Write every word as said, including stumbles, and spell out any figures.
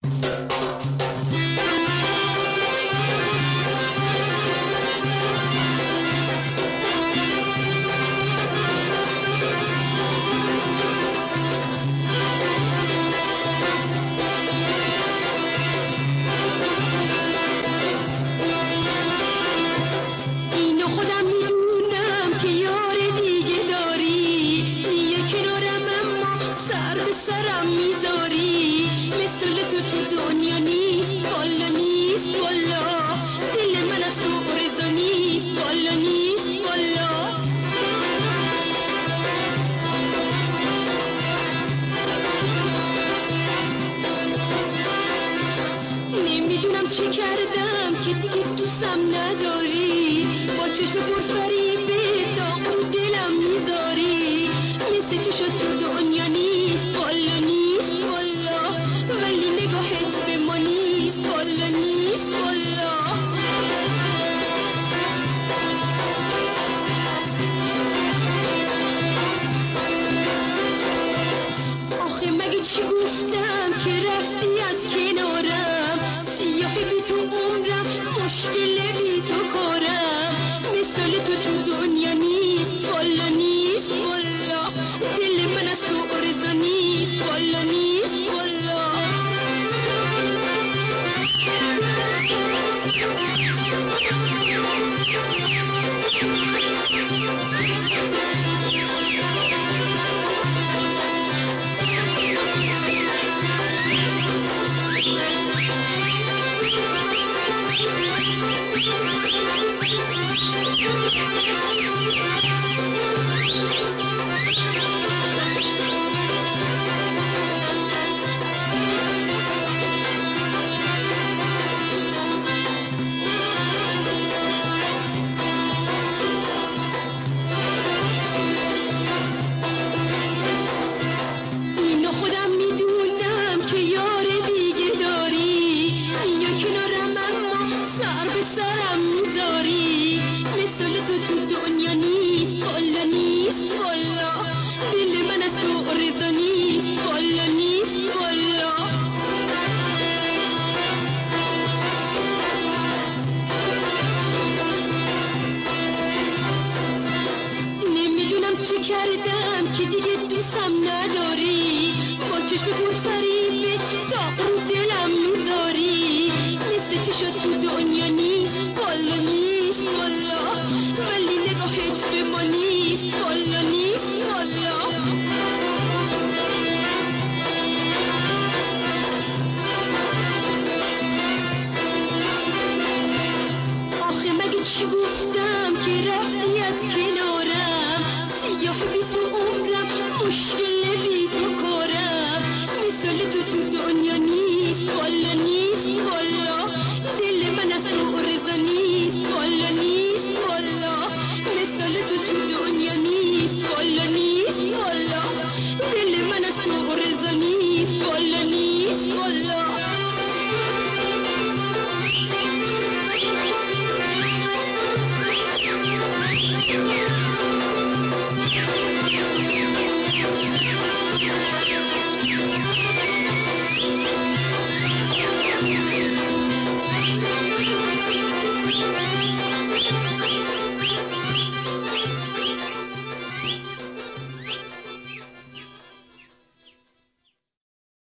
چه کردم که دیگه دوستم نداری؟ با چشم پرفریبی داغ دلم میذاری. مثل تو شد تو دنیا نیست، والا نیست والا، ولی نگاهت به ما نیست، والا نیست والا. آخه مگه چی گفتم که رفتی از کنارم؟ سیاه بی تو عمرم، مشکل بی تو کارم. مثال تو تو دنیا نیست، والا نیست والا، دل من از تو آرزو نیست، والا نیست والا. سرم میذاری. مثال تو تو دنیا نیست، والا نیست والا، دل من از تو آرزو نیست، والا نیست والا. نمیدونم چه کردم که دیگه دوستم نداری. با چشم پرفریبت داغ رو